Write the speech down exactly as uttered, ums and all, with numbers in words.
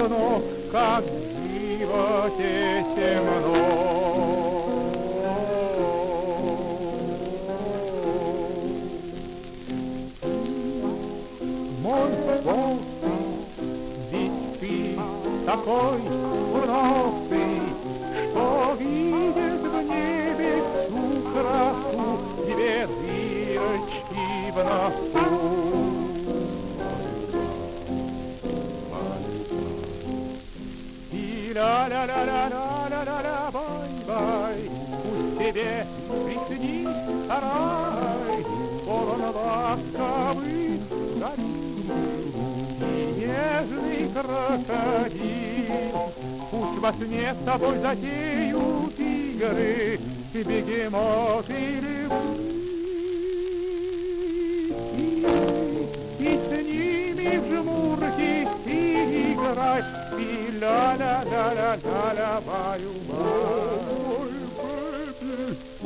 давно, как в животе темно. Мой волчий, ведь ты такой курносый, что видит в небе всю красу, две дырочки в носу. И ля-ля-ля-ля-ля-ля-ля-ля, бай-бай, пусть тебе приснится рай, полон ласковых горил и нежный крокодил. Пусть во сне с тобой затеют игры бегемот и львы, и с ними в жмурки играть, и ля-ля-ля-ля-ля-ля, баю-бай.